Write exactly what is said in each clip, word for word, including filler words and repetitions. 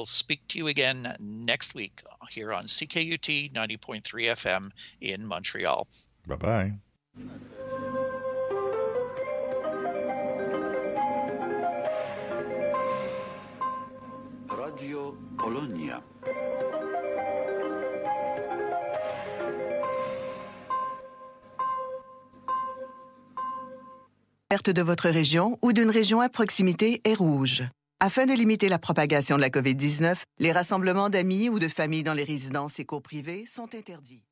will speak to you again next week here on C K U T ninety point three F M in Montreal. Bye-bye. Radio Polonia. L'alerte de votre région ou d'une région à proximité est rouge. Afin de limiter la propagation de la covid dix-neuf, les rassemblements d'amis ou de familles dans les résidences et cours privés sont interdits.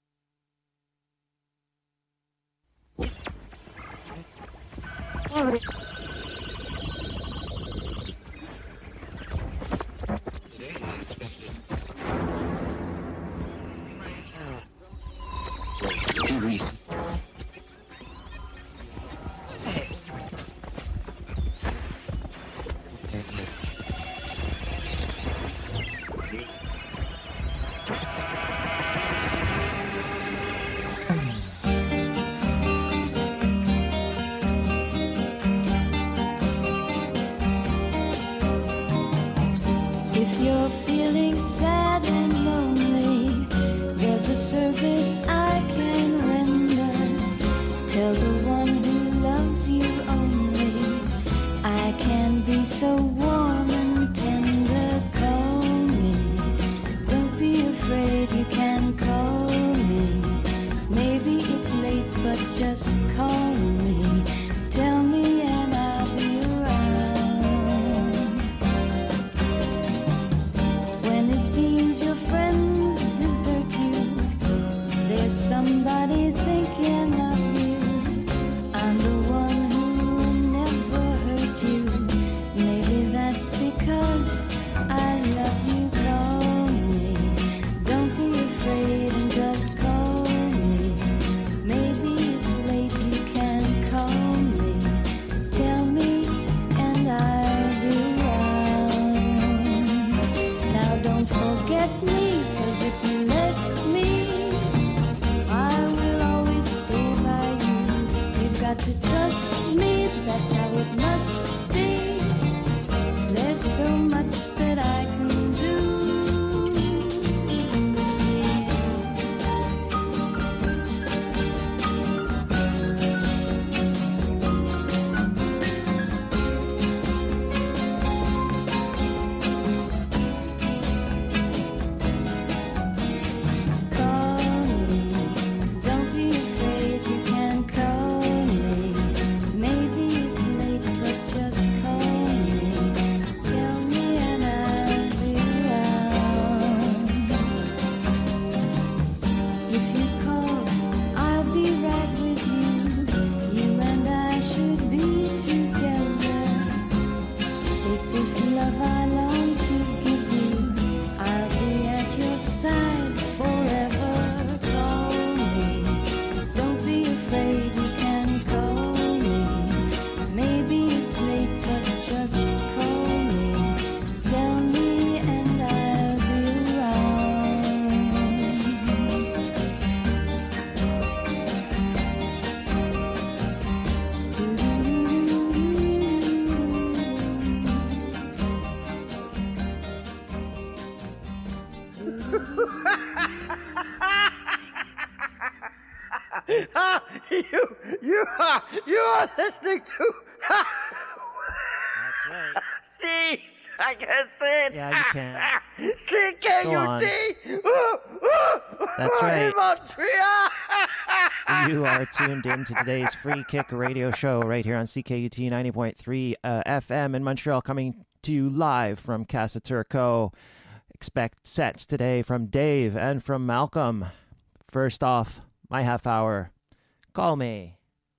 If you're feeling sad and lonely, there's a service I can render. Tell the one who loves you only, I can be so warm and tender. Call me, don't be afraid, you can call me. Maybe it's late, but just call me. Tell me and I'll be around. When it seems your friends desert you, there's somebody thinking of you. I'm the one who never hurt you. Maybe that's because I love you. Call me, don't be afraid and just call me. Maybe it's late, you can call me. Tell me and I'll be around. Now don't forget me, 'cause if you let me, I will always stay by you. You've got to trust me, that's how it must be. There's so much that I can do. Call me, don't be afraid, you can call me. Maybe it's late, but just call me. Tell me and I'll be around. If you call, I'll be right with you. You and I should be together. Take this love I long to give you. I'll be at your side forever. Call me, don't be afraid, you can call me. Maybe it's late, but just call me. Tell me and I'll be around. you, you are, you are listening to. That's right. See, I can say it. Yeah, you can. C K Go U on. T. That's right. In Montreal. You are tuned in to today's Free Kick radio show right here on C K U T ninety point three uh, F M in Montreal, coming to you live from Casa Turco. Expect sets today from Dave and from Malcolm. First off, my half hour. Call me.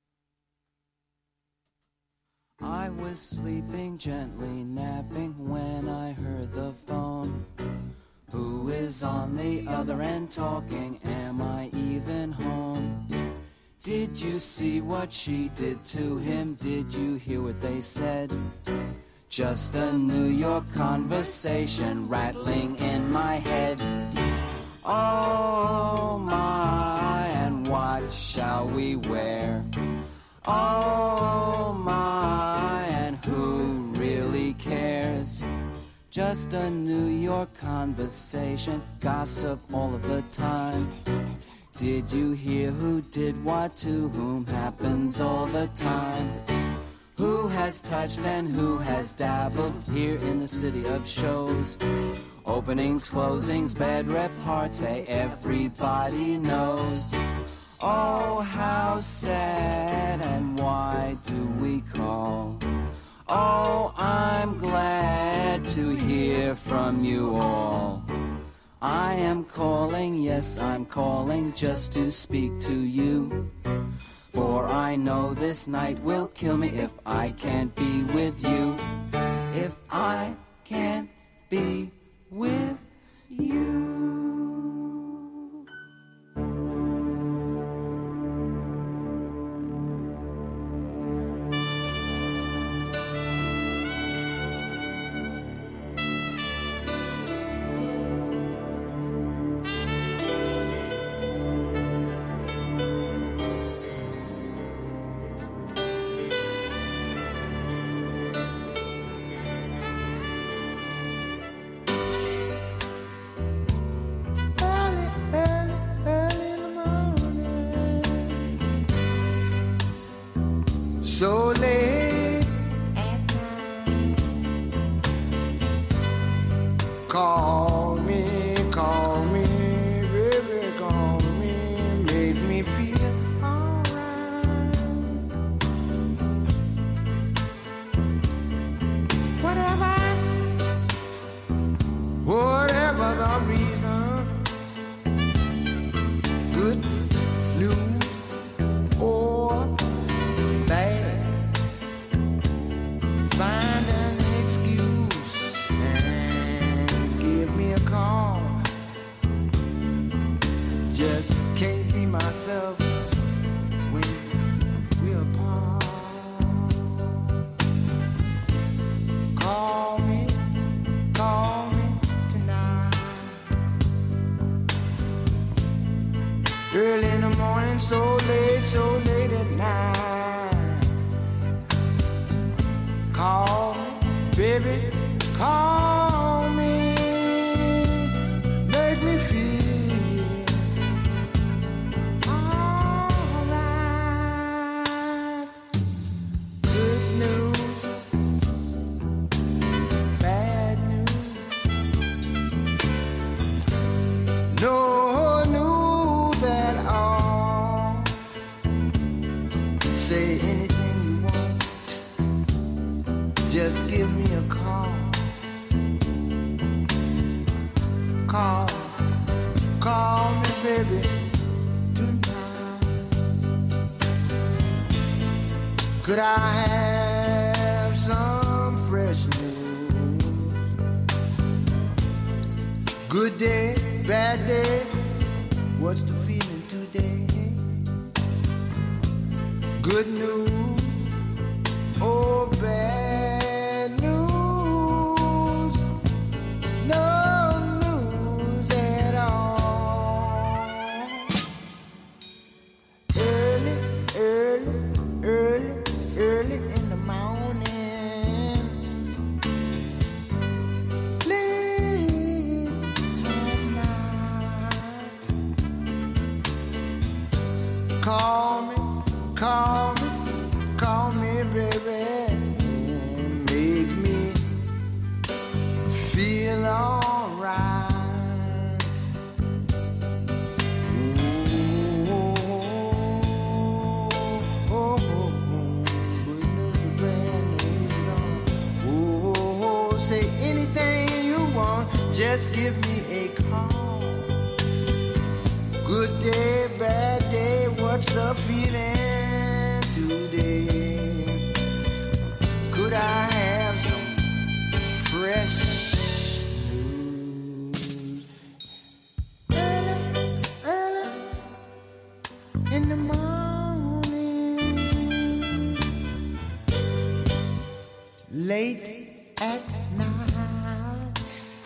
I was sleeping gently, napping when I heard the phone. Who is on the other end talking? Am I even home? Did you see what she did to him? Did you hear what they said? Just a New York conversation rattling in my head. Oh my, and what shall we wear? Oh my, and who really cares? Just just a New York conversation, gossip all of the time. Did you hear who did what to whom? Happens all the time. Who has touched and who has dabbled here in the city of shows? Openings, closings, bed repartee, everybody knows. Oh, how sad, and why do we call? Oh, I'm glad to hear from you all. I am calling, yes, I'm calling just to speak to you. For I know this night will kill me if I can't be with you. If I can't be with you. So late at night. Call me, call me, baby, call me, make me feel alright. Whatever, whatever the reason, good news or bad. Find an excuse and give me a call. Just can't be myself when we're apart. Call me, call me tonight. Early in the morning, so late, so late at night. Call me, baby, call me, make me feel alright. Good news, bad news, no news at all. Say anything you want, just give me a call. Call, call me, baby, tonight. Could I have some fresh news? Good day, bad day, what's the feeling today? Good news, oh bad news, no news at all. Early, early, early, early in the morning, late at night. Call me, call me, call me, baby, and make me feel alright. Oh, oh, oh, good news or bad news at all. Oh, say anything you want, just give me a call. Good day, bad day, what's the feeling today? Could I have some fresh news? Early, early in the morning, late at night.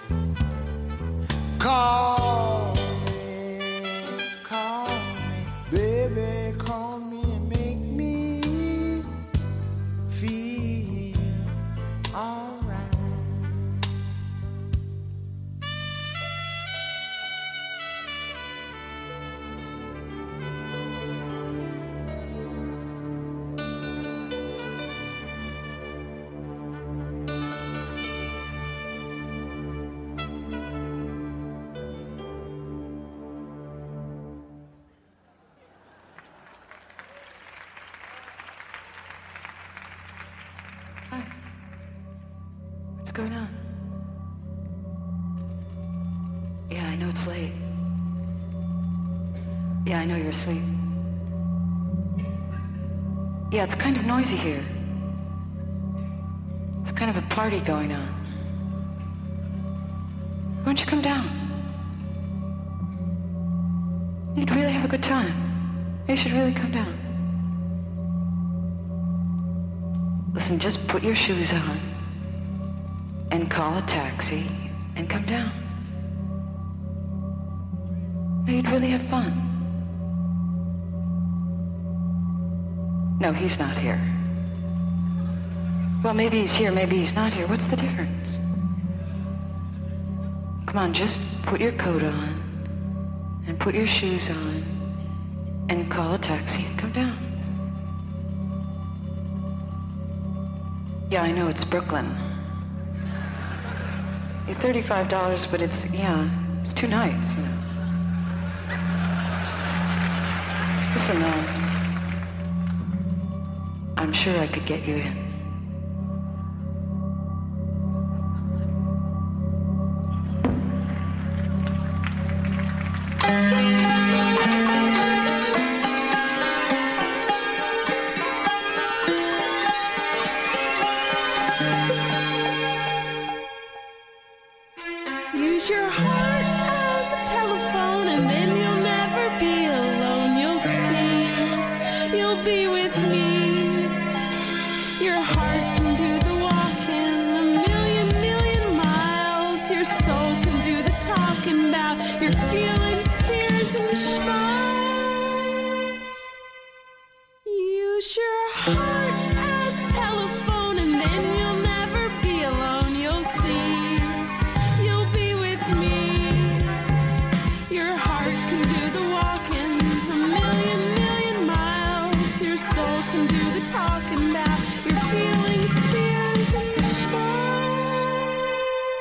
Call me, call me, baby, call me and make me feel alright. Yeah, I know it's late. Yeah, I know you're asleep. Yeah, it's kind of noisy here. It's kind of a party going on. Why don't you come down? You'd really have a good time. You should really come down. Listen, just put your shoes on and call a taxi and come down. You'd really have fun. No, he's not here. Well, maybe he's here, maybe he's not here. What's the difference? Come on, just put your coat on and put your shoes on and call a taxi and come down. Yeah, I know, it's Brooklyn. It's thirty-five dollars, but it's, yeah, it's two nights, you know. Listen, uh, I'm sure I could get you in. Use your heart as a telephone and then you'll never be alone. You'll see, you'll be with me. Your heart can do the walking a million, million miles. Your soul can do the talking about your feelings, fears, and schmiles. Use your heart as a telephone and then you'll never be alone. You'll see, you'll be with me. Your heart can do the walking a million, million miles. Your soul can do the talking about your feelings, fears, and smiles.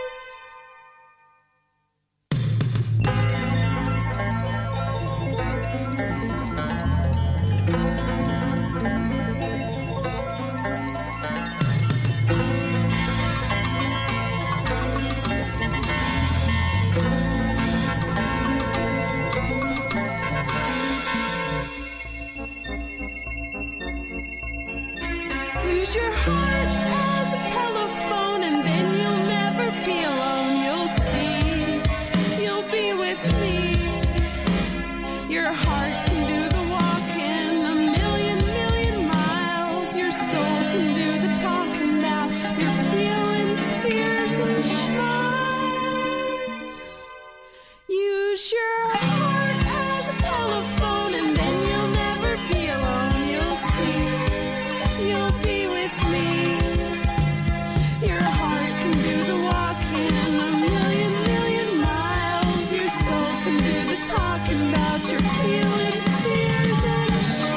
Use your heart as a telephone and then you'll never be alone. You'll see, you'll be with me. Your heart can do the walking a million, million miles. Your soul can do the talking about your feelings, fears, and schmiles. Use your heart as a telephone and then you'll never be alone. You'll see, you'll be with me. Your heart can do the walking a million, million miles. Your soul can do the talking about your feelings, fears, and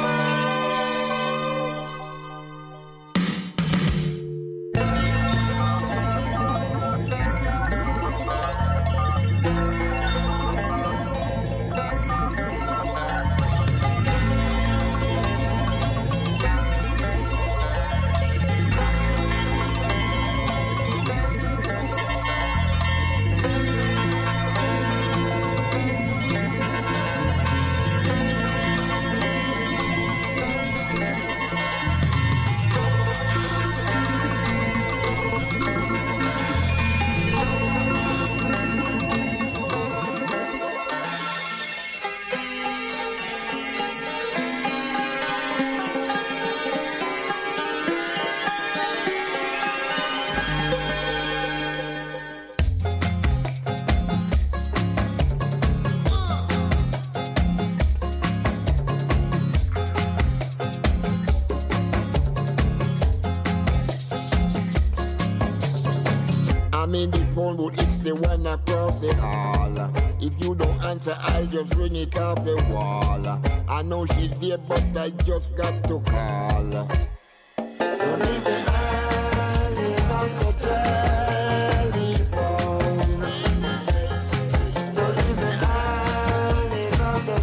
smiles. I'm in the phone booth, it's the one across the hall. If you don't answer, I'll just ring it off the wall. I know she's there, but I just got to call. Don't leave me hanging on the telephone. Don't leave me hanging on the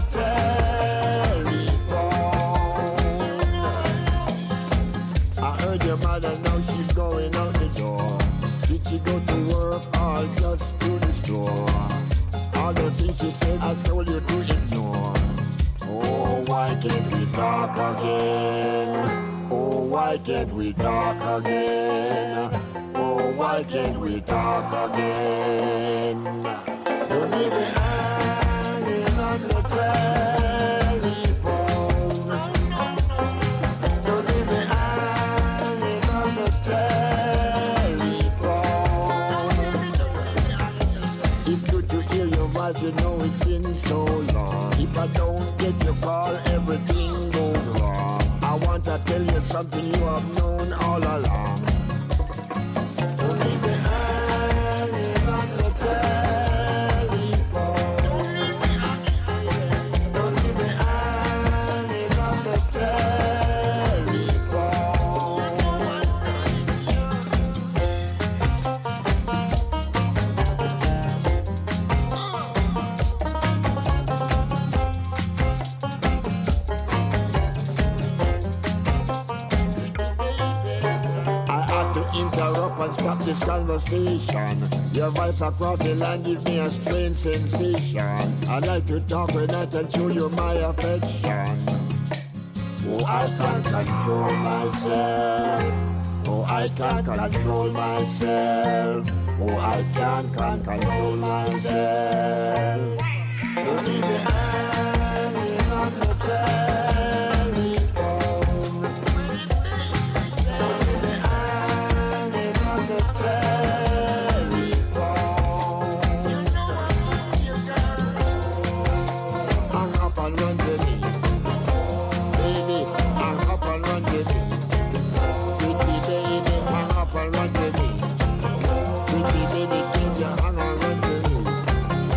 telephone. I heard your mother, now she's going out the door. Did she go to work or just to the store? All the things she said, I told you to ignore. Oh, why can't we talk again? Oh, why can't we talk again? Oh, why can't we talk again? Don't leave me hanging on the telephone. Don't leave me hanging on the telephone. It's good to hear your voice, you know it's been so long. If I don't get your call, everything goes wrong. I want to tell you something you have known all along. Don't leave me hanging on the telephone. Don't leave me hanging on the interrupt and stop this conversation. Your voice across the line give me a strange sensation. I like to talk when I can show you my affection. Oh, I can't control myself. Oh, I can't control myself. Oh, I can't, can't control myself. Don't leave me hanging on the telephone. Don't leave me hanging on the telephone. Hang up and run to me. Baby, hang up and run to me. Pretty baby, hang up and run to me. Pretty baby, keep your hang and run to me.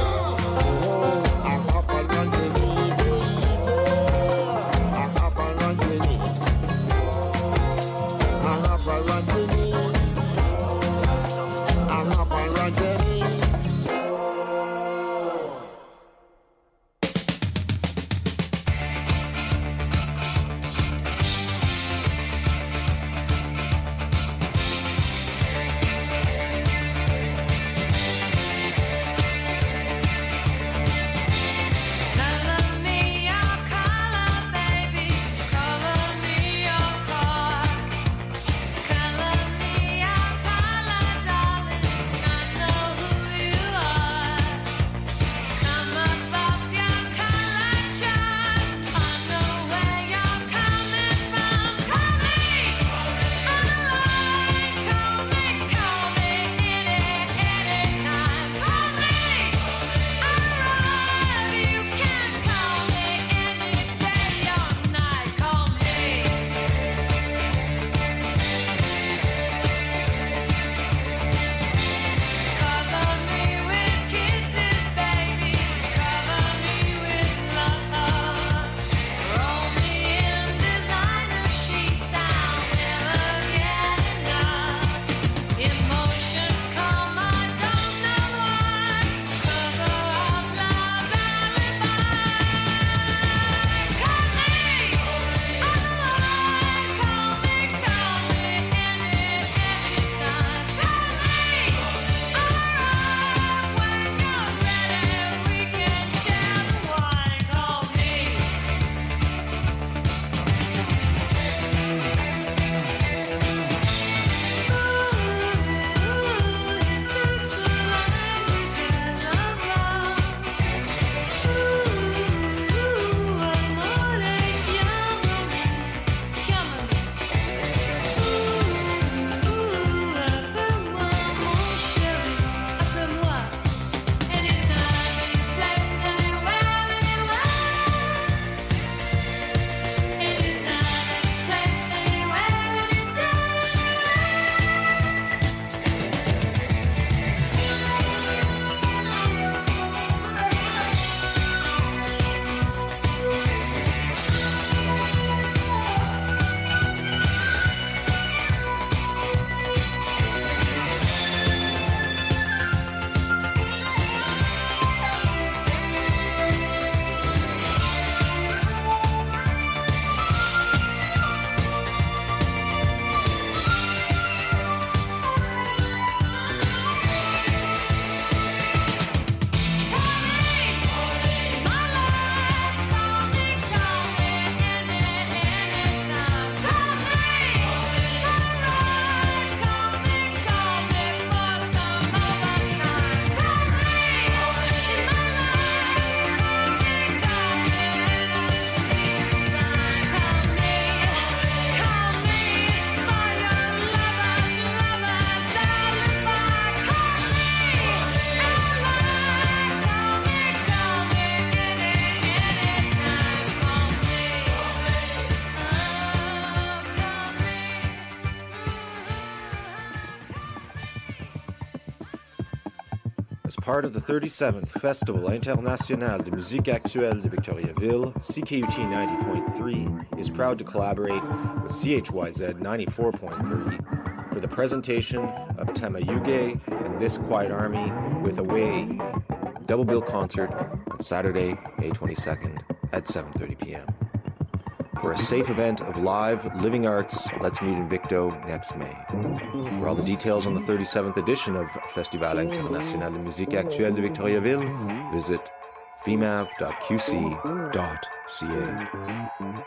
As part of the thirty-seventh Festival International de Musique Actuelle de Victoriaville, C K U T ninety point three is proud to collaborate with C H Y Z ninety-four point three for the presentation of Tamayuge and This Quiet Army with Away, double bill concert on Saturday, May twenty-second at seven thirty p.m. For a safe event of live, living arts, let's meet in Victo next May. For all the details on the thirty-seventh edition of Festival International de Musique Actuelle de Victoriaville, visit fimav dot q c dot c a.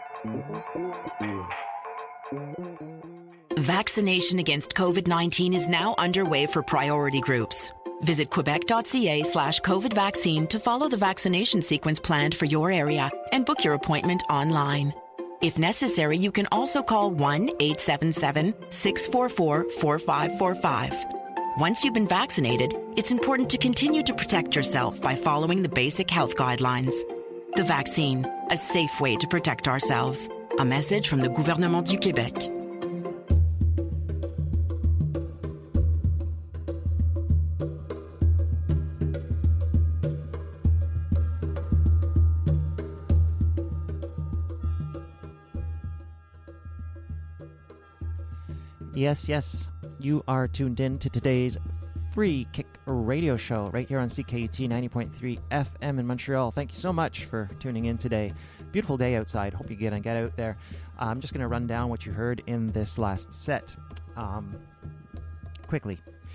Vaccination against COVID nineteen is now underway for priority groups. Visit quebec.ca slash COVID vaccine to follow the vaccination sequence planned for your area and book your appointment online. If necessary, you can also call one eight seven seven, six four four, four five four five. Once you've been vaccinated, it's important to continue to protect yourself by following the basic health guidelines. The vaccine, a safe way to protect ourselves. A message from the Gouvernement du Québec. Yes, yes, you are tuned in to today's Free Kick radio show right here on C K U T ninety point three F M in Montreal. Thank you so much for tuning in today. Beautiful day outside. Hope you get and get out there. I'm just going to run down what you heard in this last set um, quickly.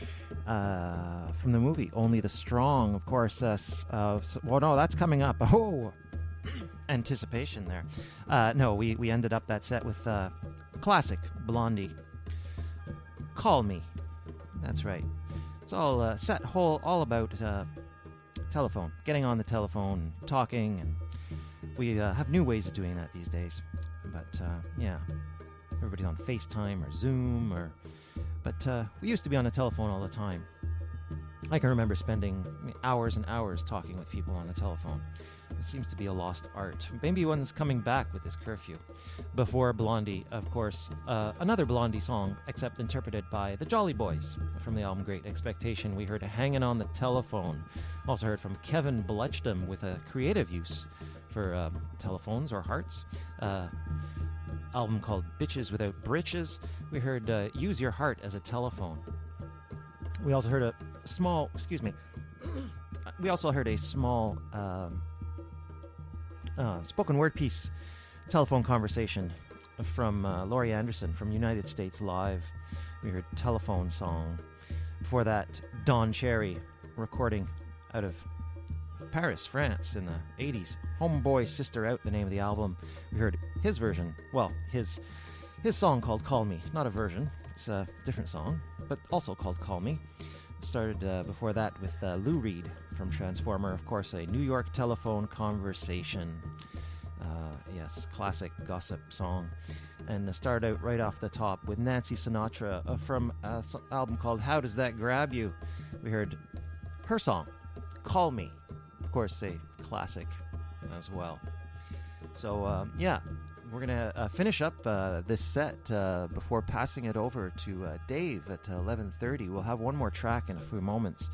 Uh, from the movie Only the Strong, of course. Uh, uh, so, well, no, that's coming up. Oh, anticipation there. Uh, no, we, we ended up that set with uh, classic Blondie. Call Me. That's right. It's all uh, set whole all about uh, telephone, getting on the telephone, talking, and we uh, have new ways of doing that these days. But uh, yeah, everybody's on FaceTime or Zoom, or but uh, we used to be on the telephone all the time. I can remember spending hours and hours talking with people on the telephone. It seems to be a lost art. Maybe one's coming back with this curfew. Before Blondie, of course, uh, another Blondie song, except interpreted by the Jolly Boys. From the album Great Expectation, we heard Hangin' on the Telephone. Also heard from Kevin Bletchdom with a creative use for um, telephones or hearts. Uh, album called Bitches Without Britches. We heard uh, Use Your Heart as a Telephone. We also heard a small, excuse me, we also heard a small um, uh, spoken word piece, telephone conversation from uh, Laurie Anderson from United States Live. We heard Telephone Song. Before that, Don Cherry recording out of Paris, France in the eighties. Homeboy Sister Out, the name of the album. We heard his version, well, his his song called Call Me. Not a version, it's a different song, but also called Call Me. Started uh, before that with uh, Lou Reed from Transformer, of course, a New York Telephone Conversation. Uh, yes, classic gossip song. And uh, started out right off the top with Nancy Sinatra uh, from an album called How Does That Grab You? We heard her song, Call Me. Of course, a classic as well. So, uh, yeah, we're going to uh, finish up uh, this set uh, before passing it over to uh, Dave at eleven thirty. We'll have one more track in a few moments,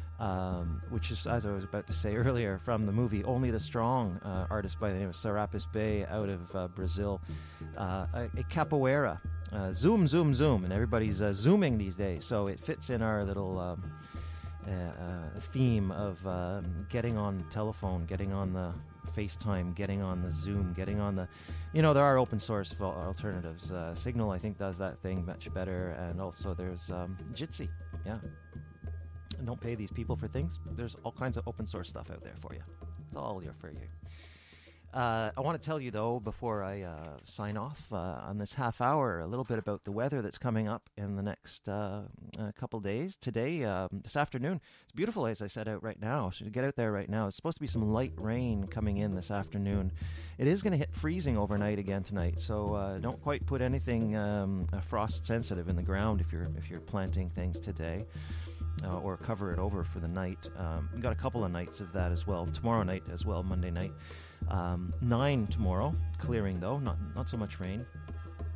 um, which is, as I was about to say earlier, from the movie Only the Strong, uh, artist by the name of Serapis Bey out of uh, Brazil, uh, a, a capoeira. Uh, zoom, zoom, zoom, and everybody's uh, zooming these days, so it fits in our little um, uh, uh, theme of um, getting on telephone, getting on the FaceTime, getting on the Zoom, getting on the, you know, there are open source alternatives. Uh, Signal, I think, does that thing much better, and also there's um, Jitsi, yeah. And don't pay these people for things. There's all kinds of open source stuff out there for you. It's all here for you. Uh, I want to tell you, though, before I uh, sign off uh, on this half hour, a little bit about the weather that's coming up in the next uh, uh, couple days. Today, um, this afternoon, it's beautiful, as I said, out right now. So you get out there right now. It's supposed to be some light rain coming in this afternoon. It is going to hit freezing overnight again tonight, so uh, don't quite put anything um, uh, frost sensitive in the ground if you're if you're planting things today. Uh, or cover it over for the night. Um, we got a couple of nights of that as well. Tomorrow night as well, Monday night. Um, nine tomorrow, clearing though, not not so much rain.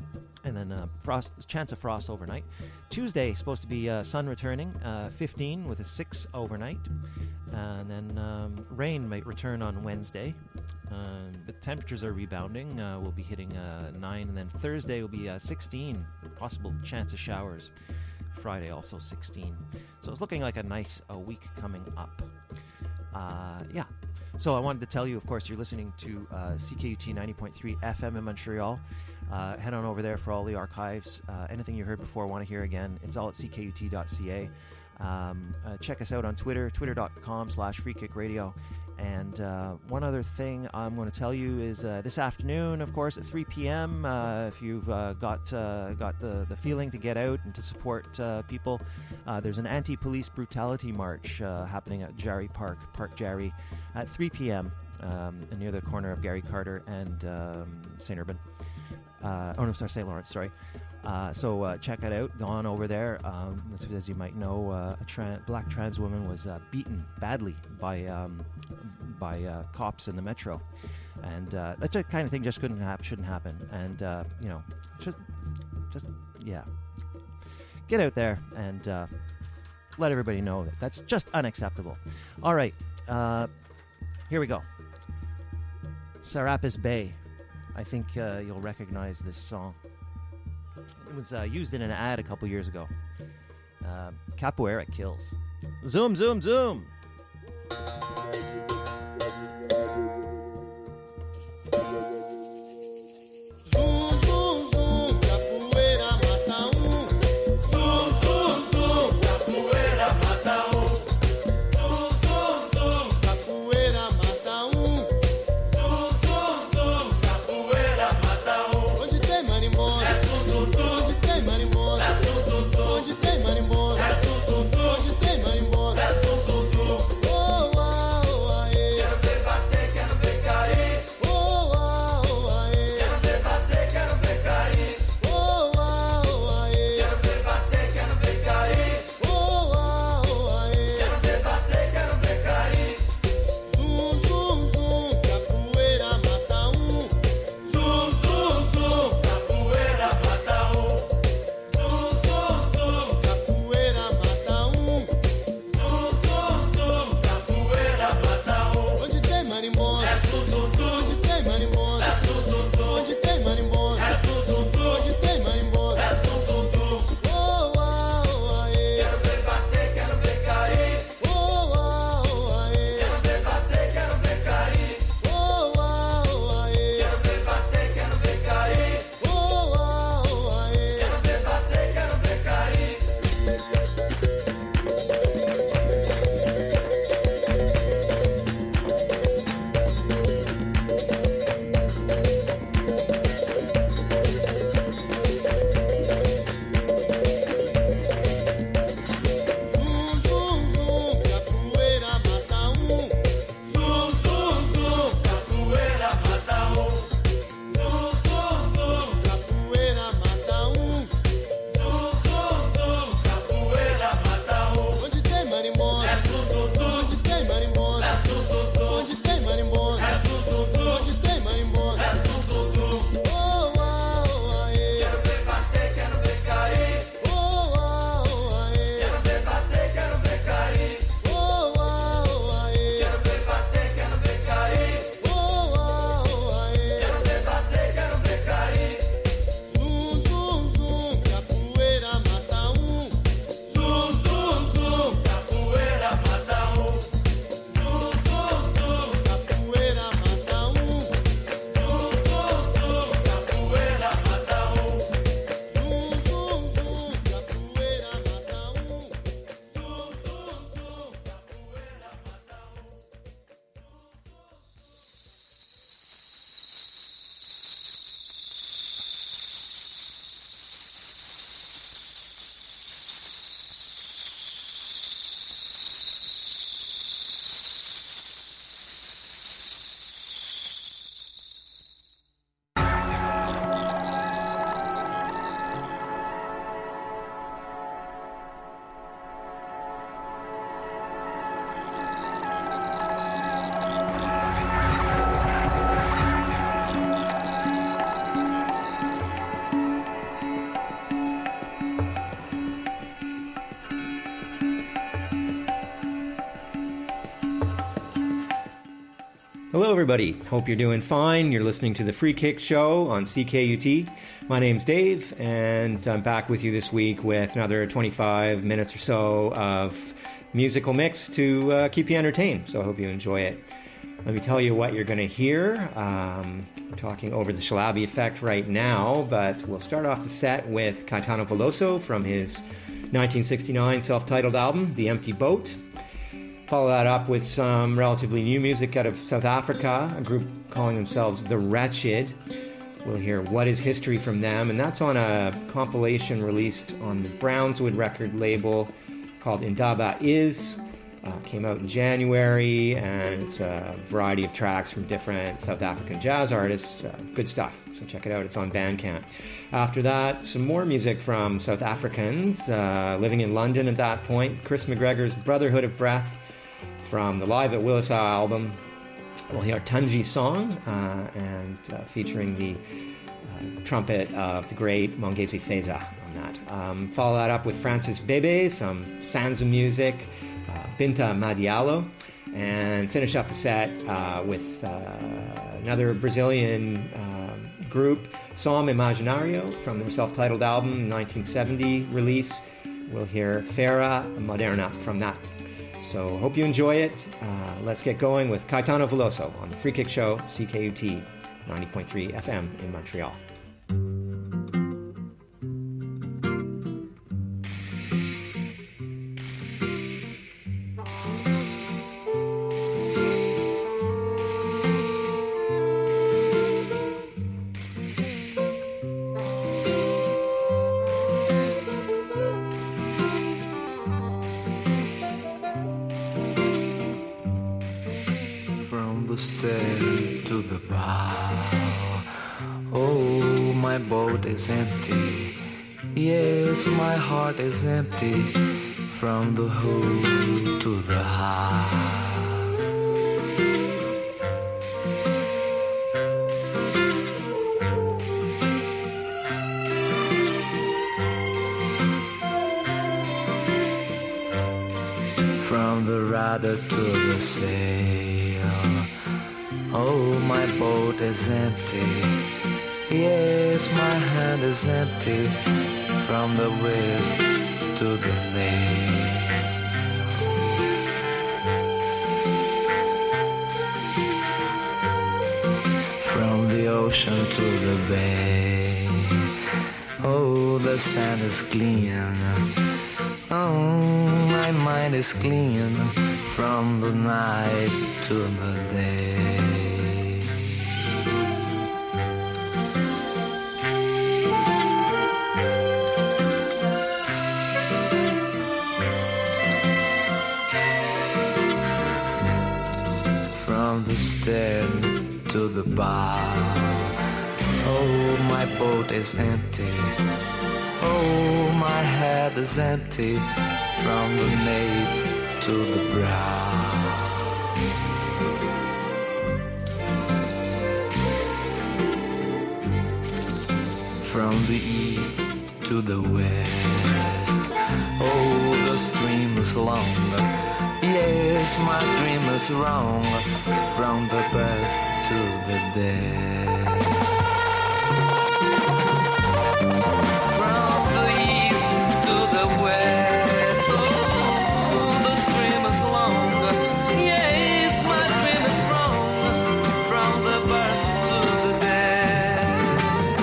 and then uh, frost, chance of frost overnight. Tuesday, supposed to be uh, sun returning, uh, fifteen with a six overnight. And then um, rain might return on Wednesday. Um, the temperatures are rebounding. Uh, we'll be hitting uh, nine, and then Thursday will be uh, sixteen. Possible chance of showers. Friday also sixteen. So it's looking like a nice uh, week coming up. Uh, yeah. So I wanted to tell you, of course, you're listening to uh, C K U T ninety point three F M in Montreal. Uh, head on over there for all the archives. Uh, anything you heard before, want to hear again, it's all at c k u t dot c a. Um, uh, check us out on Twitter, twitter.com slash freekick.radio. And uh, one other thing I'm going to tell you is uh, this afternoon, of course, at three p.m., uh, if you've uh, got uh, got the, the feeling to get out and to support uh, people, uh, there's an anti-police brutality march uh, happening at Jarry Park, Park Jarry, at three p.m. Um, near the corner of Gary Carter and um, Saint Urban. Uh, oh, no, sorry, Saint Lawrence, sorry. Uh, so uh, check it out. Go on over there. Um, as you might know, uh, a tra- black trans woman was uh, beaten badly by um, by uh, cops in the metro, and uh, that just kind of thing just couldn't happen. Shouldn't happen. And uh, you know, just just yeah, get out there and uh, let everybody know that that's just unacceptable. All right, uh, here we go. Serapis Bay. I think uh, you'll recognize this song. It was uh, used in an ad a couple years ago. Uh, Capoeira kills. Zoom, zoom, zoom. Zoom, zoom, zoom, capoeira mata um. Zoom, zoom, zoom, capoeira mata um. Zoom, zoom, zoom, capoeira mata um. Zoom, zoom, zoom, capoeira mata um. Onde tem marimbondo? É zoom, zoom, zoom. Onde tem marimbondo? É zoom, zoom, zoom. Onde tem marimbondo? É zoom, zoom, zoom. Onde tem marimbondo? É zoom, zoom, zoom. Hello, everybody. Hope you're doing fine. You're listening to the Free Kick Show on C K U T. My name's Dave, and I'm back with you this week with another twenty-five minutes or so of musical mix to uh, keep you entertained. So I hope you enjoy it. Let me tell you what you're going to hear. Um, I'm talking over the Shalabi Effect right now, but we'll start off the set with Caetano Veloso from his nineteen sixty-nine self-titled album, The Empty Boat. Follow that up with some relatively new music out of South Africa, a group calling themselves The Wretched. We'll hear What Is History from them, and that's on a compilation released on the Brownswood record label called Indaba Is. Uh, came out in January, and it's a variety of tracks from different South African jazz artists. Uh, good stuff, so check it out. It's on Bandcamp. After that, some more music from South Africans uh, living in London at that point. Chris McGregor's Brotherhood of Breath from the Live at Willis album. We'll hear Tunji Song, uh, and uh, featuring the uh, trumpet of the great Mongezi Feza on that. Um, follow that up with Francis Bebe, some Sansa music, uh, Binta Madialo, and finish up the set uh, with uh, another Brazilian uh, group, Som Imaginario, from their self-titled album, nineteen seventy release. We'll hear Fera Moderna from that. So hope you enjoy it. Uh, let's get going with Caetano Veloso on the Free Kick Show, C K U T ninety point three F M in Montreal. To the bow. Oh, my boat is empty. Yes, my heart is empty. From the who to the how. From the rudder to the sail. Oh, my boat is empty. Yes, my hand is empty. From the west to the nail. From the ocean to the bay. Oh, the sand is clean. Oh, my mind is clean. From the night to the day. From the stern to the bow. Oh, my boat is empty. Oh, my head is empty. From the nape to the brow. From the east to the west. Oh, the stream is long. Yes, my dream is wrong. From the birth to the death. From the east to the west. Oh, the stream is long. Yes, my dream is wrong. From the birth to the death.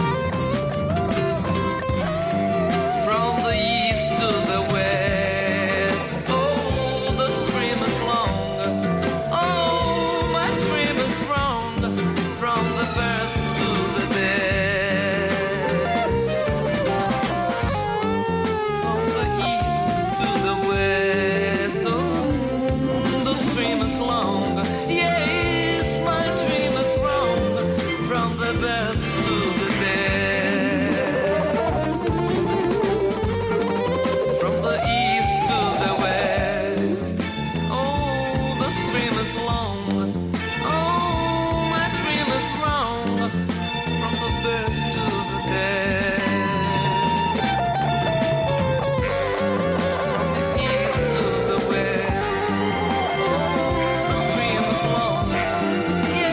From the east to the west. Oh, the stream is long. Oh, my dream is wrong. From the birth to the death. From the east to the west. Oh, the stream is long. Yes, my dream is wrong. From the birth to the death. From the east to the west. Oh, the stream is long. Oh, my dream is wrong. From the birth to the death. From the east to the west. Oh, the stream is long.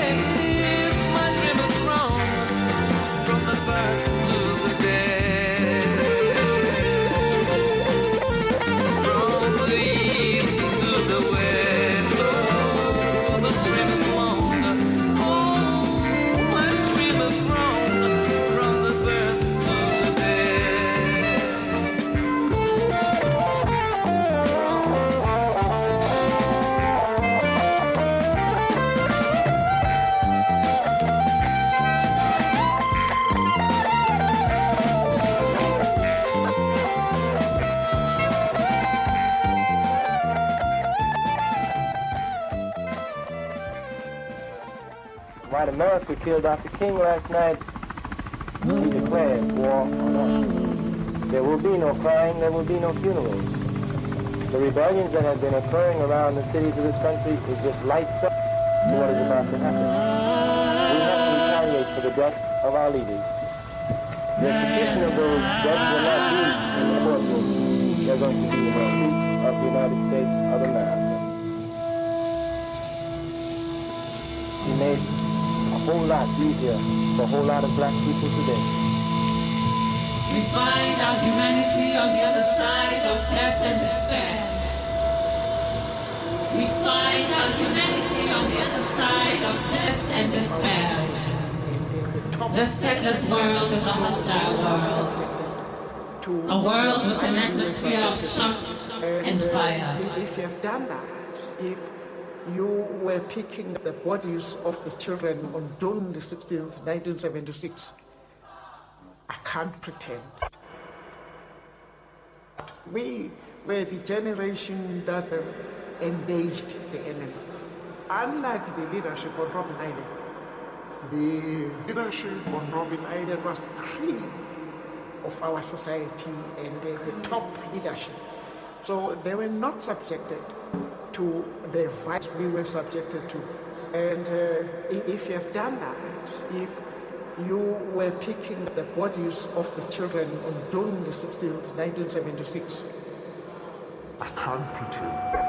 white America killed Doctor King last night, he declared war on us. There will be no crying, there will be no funerals. The rebellions that have been occurring around the cities of this country is just lights up to what is about to happen. We have to retaliate for the death of our leaders. The execution of those deaths will not be in the courtroom. They're going to be in the streets of the United States of America. He made a whole lot easier for a whole lot of black people today. We find our humanity on the other side of death and despair. We find our humanity on the other side of death and despair. The settler's world is a hostile world. A world with an atmosphere of shot and fire. If you have done that, if you were picking the bodies of the children on June the sixteenth, nineteen seventy-six, I can't pretend. We were the generation that um, engaged the enemy. Unlike the leadership on Robben Island, the leadership on Robben Island was the cream of our society and uh, the top leadership. So they were not subjected to the vice we were subjected to. And uh, if you have done that, if you were picking the bodies of the children on June the sixteenth, nineteen seventy-six, I can't pretend.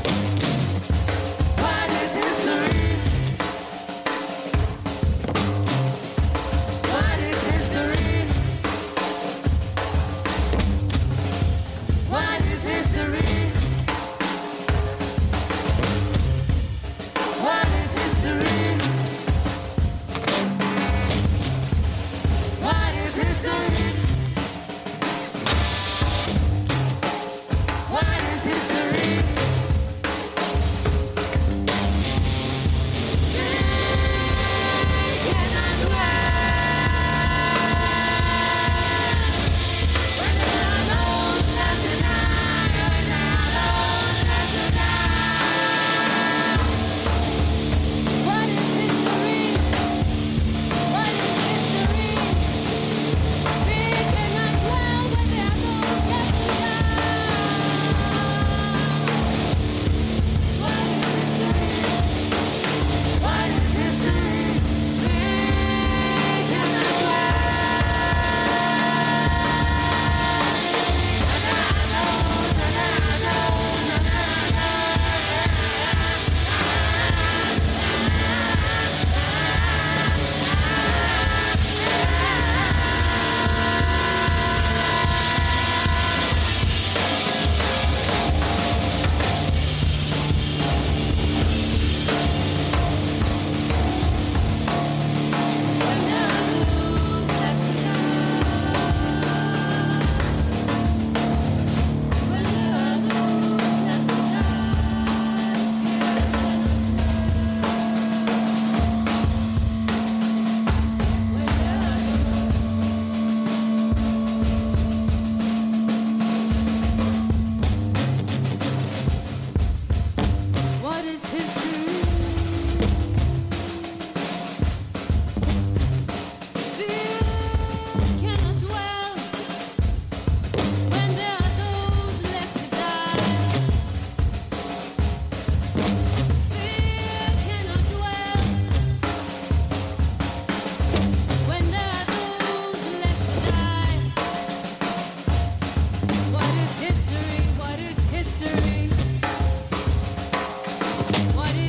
What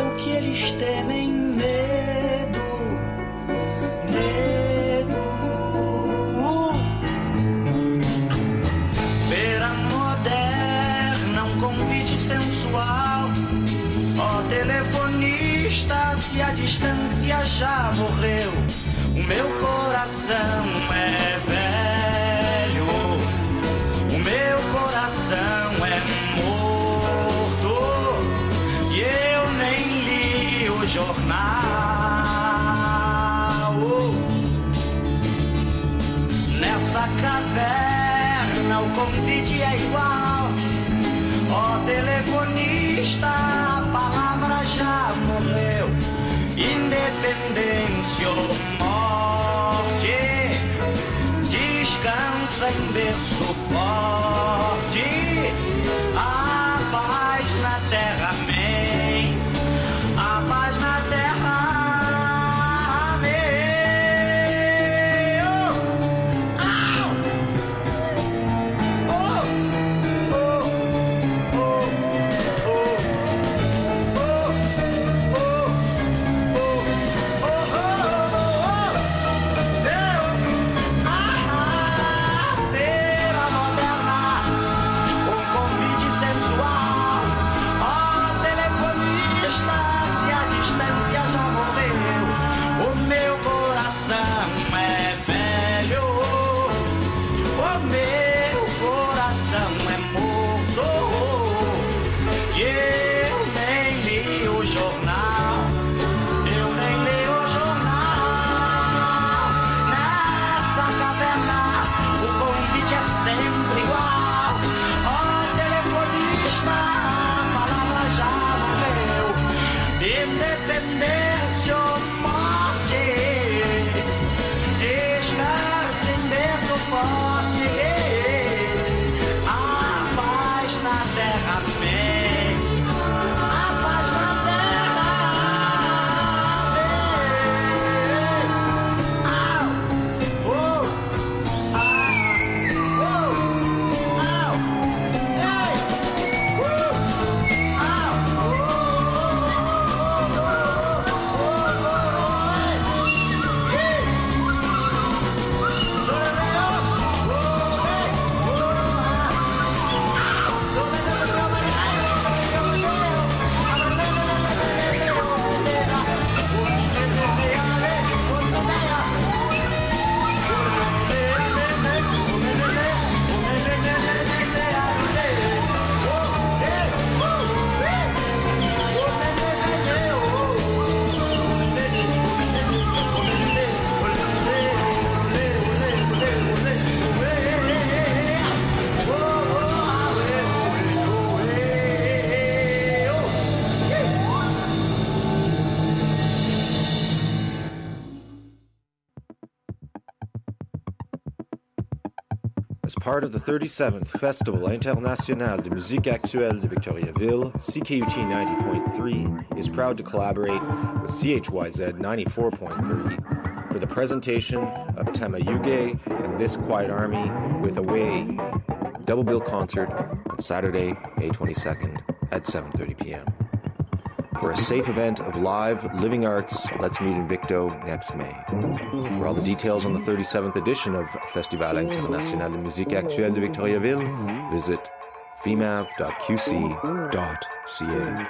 o que eles temem, medo, medo. Feira moderna, um convite sensual. Ó telefonista, se a distância já morreu, o meu coração é velho, o meu coração é morto, e eu nem li o jornal. Nessa caverna o convite é igual. Ó telefonista, a palavra já morreu. Independência ou morte, descansa em berço forte. A paz na terra, amém. A paz na terra, amém. Oh, oh, oh, oh, feira moderna, um convite sensual. Ó telefonista, se a distância já morreu, o meu coração é velho, o meu coração é morto, e eu nem li o jornal, eu nem li o jornal. Nessa caverna o convite é sempre igual. Ó telefonista, a palavra já morreu. Independência ou morte, descansa em berço forte. A paz na terra, amém. A paz na terra, amém. Au, oh, ah, oh, au, ei, uh, au, oh, As part of the thirty-seventh Festival International de Musique Actuelle de Victoriaville, C K U T ninety point three is proud to collaborate with C H Y Z ninety-four point three for the presentation of Tamayuge and This Quiet Army with Away, double bill concert on Saturday, May twenty-second at seven thirty p.m. For a safe event of live, living arts, let's meet in Victo next May. For all the details on the thirty-seventh edition of Festival International de Musique Actuelle de Victoriaville, visit fimav dot q c dot c a.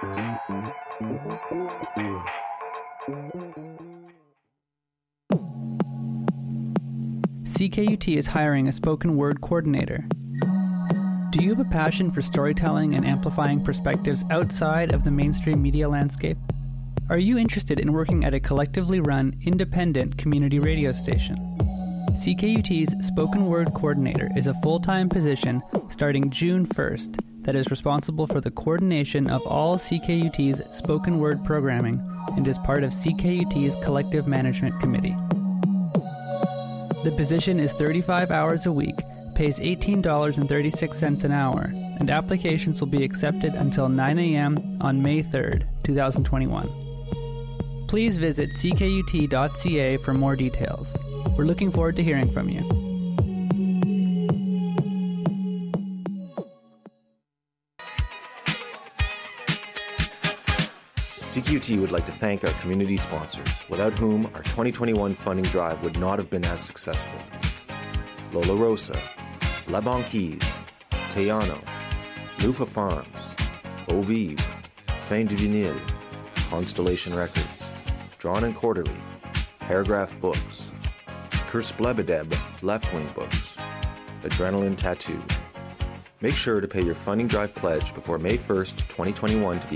C K U T is hiring a spoken word coordinator. Do you have a passion for storytelling and amplifying perspectives outside of the mainstream media landscape? Are you interested in working at a collectively run, independent community radio station? C K U T's Spoken Word Coordinator is a full-time position starting June first that is responsible for the coordination of all C K U T's spoken word programming and is part of C K U T's Collective Management Committee. The position is thirty-five hours a week, pays eighteen dollars and thirty-six cents an hour, and applications will be accepted until nine a.m. on May third, twenty twenty-one. Please visit c k u t dot c a for more details. We're looking forward to hearing from you. C Q U T would like to thank our community sponsors, without whom our twenty twenty-one funding drive would not have been as successful. Lola Rosa, La Banquise, Tejano, Lufa Farms, Ovive, Fin du Vinyle, Constellation Records, Drawn and Quarterly, Paragraph Books, Curse Blebedeb Left Wing Books, Adrenaline Tattoo. Make sure to pay your funding drive pledge before May first, twenty twenty-one to be